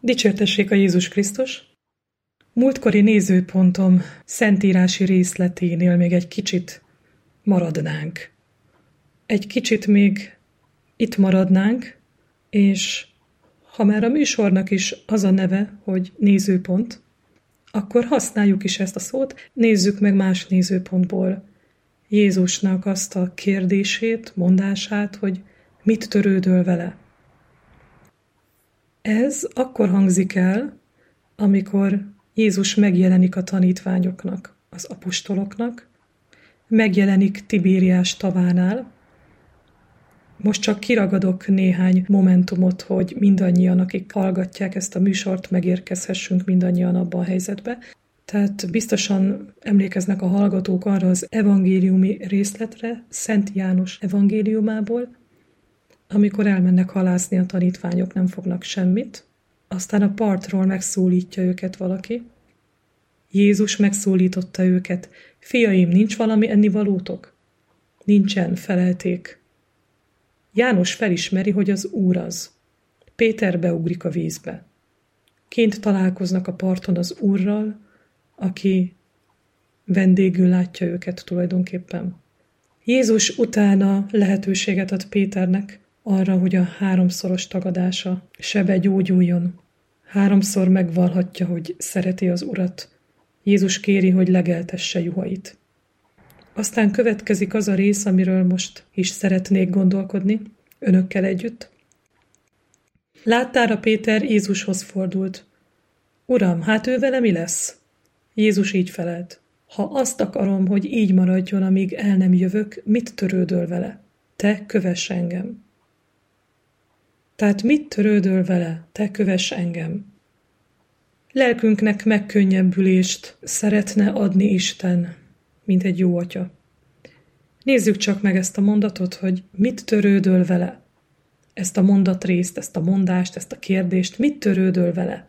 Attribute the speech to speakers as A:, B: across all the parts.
A: Dicsértessék a Jézus Krisztus! Múltkori nézőpontom szentírási részleténél még egy kicsit maradnánk. Egy kicsit még itt maradnánk, és ha már a műsornak is az a neve, hogy nézőpont, akkor használjuk is ezt a szót, nézzük meg más nézőpontból Jézusnak azt a kérdését, mondását, hogy mit törődöl vele. Ez akkor hangzik el, amikor Jézus megjelenik a tanítványoknak, az apostoloknak, megjelenik Tibériás tavánál. Most csak kiragadok néhány momentumot, hogy mindannyian, akik hallgatják ezt a műsort, megérkezhessünk mindannyian abba a helyzetbe. Tehát biztosan emlékeznek a hallgatók arra az evangéliumi részletre, Szent János evangéliumából, amikor elmennek halászni a tanítványok, nem fognak semmit, aztán a partról megszólítja őket valaki. Jézus megszólította őket, fiaim, nincs valami ennivalótok? Nincsen, felelték. János felismeri, hogy az Úr az. Péter beugrik a vízbe. Kint találkoznak a parton az Úrral, aki vendégül látja őket tulajdonképpen. Jézus utána lehetőséget ad Péternek arra, hogy a 3-szoros tagadása sebe gyógyuljon. 3-szor megvallhatja, hogy szereti az Urat. Jézus kéri, hogy legeltesse juhait. Aztán következik az a rész, amiről most is szeretnék gondolkodni, önökkel együtt. Láttára Péter Jézushoz fordult. Uram, hát ő vele mi lesz? Jézus így felelt. Ha azt akarom, hogy így maradjon, amíg el nem jövök, mit törődöl vele? Te kövess engem. Tehát mit törődöl vele? Te kövess engem. Lelkünknek megkönnyebbülést szeretne adni Isten, mint egy jó atya. Nézzük csak meg ezt a mondatot, hogy mit törődöl vele. Ezt a mondatrészt, ezt a mondást, ezt a kérdést, mit törődöl vele?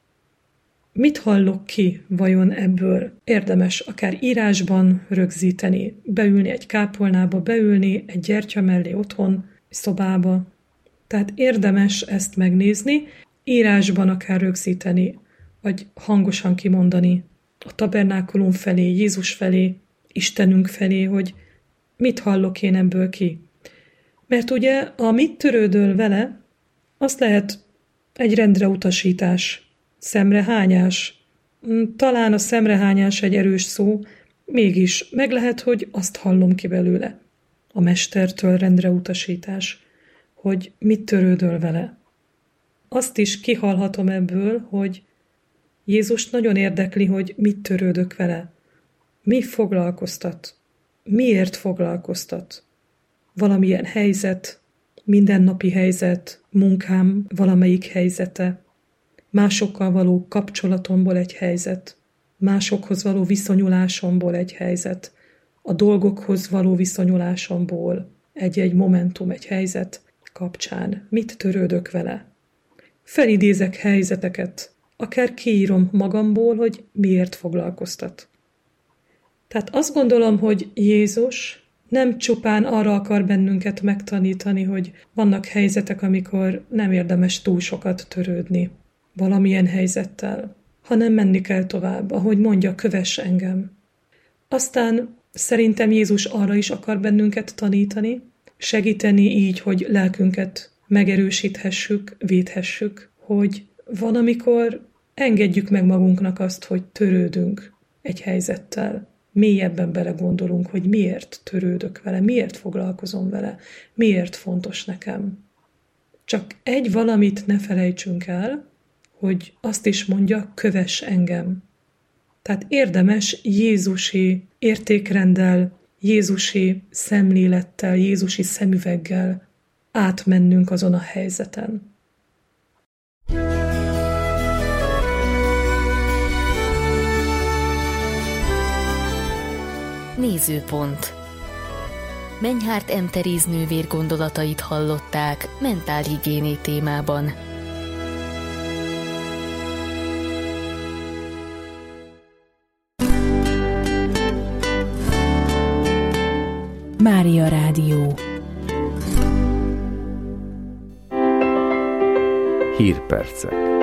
A: Mit hallok ki vajon ebből? Érdemes akár írásban rögzíteni, beülni egy kápolnába, beülni egy gyertya mellé otthon, szobába. Tehát érdemes ezt megnézni, írásban akár rögzíteni, vagy hangosan kimondani a tabernákulum felé, Jézus felé, Istenünk felé, hogy mit hallok én ebből ki. Mert ugye a mit törődöl vele, azt lehet egy rendre utasítás, szemrehányás. Talán a szemrehányás egy erős szó, mégis meg lehet, hogy azt hallom ki belőle. A mestertől rendre utasítás, hogy mit törődöl vele. Azt is kihallhatom ebből, hogy Jézus nagyon érdekli, hogy mit törődök vele. Mi foglalkoztat? Miért foglalkoztat? Valamilyen helyzet, mindennapi helyzet, munkám valamelyik helyzete, másokkal való kapcsolatomból egy helyzet, másokhoz való viszonyulásomból egy helyzet, a dolgokhoz való viszonyulásomból egy-egy momentum, egy helyzet kapcsán. Mit törődök vele? Felidézek helyzeteket, akár kiírom magamból, hogy miért foglalkoztat. Tehát azt gondolom, hogy Jézus nem csupán arra akar bennünket megtanítani, hogy vannak helyzetek, amikor nem érdemes túl sokat törődni valamilyen helyzettel, hanem menni kell tovább, ahogy mondja, kövess engem. Aztán szerintem Jézus arra is akar bennünket tanítani, segíteni így, hogy lelkünket megerősíthessük, védhessük, hogy van, amikor engedjük meg magunknak azt, hogy törődünk egy helyzettel. Mélyebben belegondolunk, hogy miért törődök vele, miért foglalkozom vele, miért fontos nekem. Csak egy valamit ne felejtsünk el, hogy azt is mondja, kövess engem. Tehát érdemes jézusi értékrenddel, jézusi szemlélettel, jézusi szemüveggel átmennünk azon a helyzeten.
B: Nézőpont. Menyhárt M. Teréz nővér gondolatait hallották mentálhigiéné témában. Mária Rádió.
C: Hírpercek.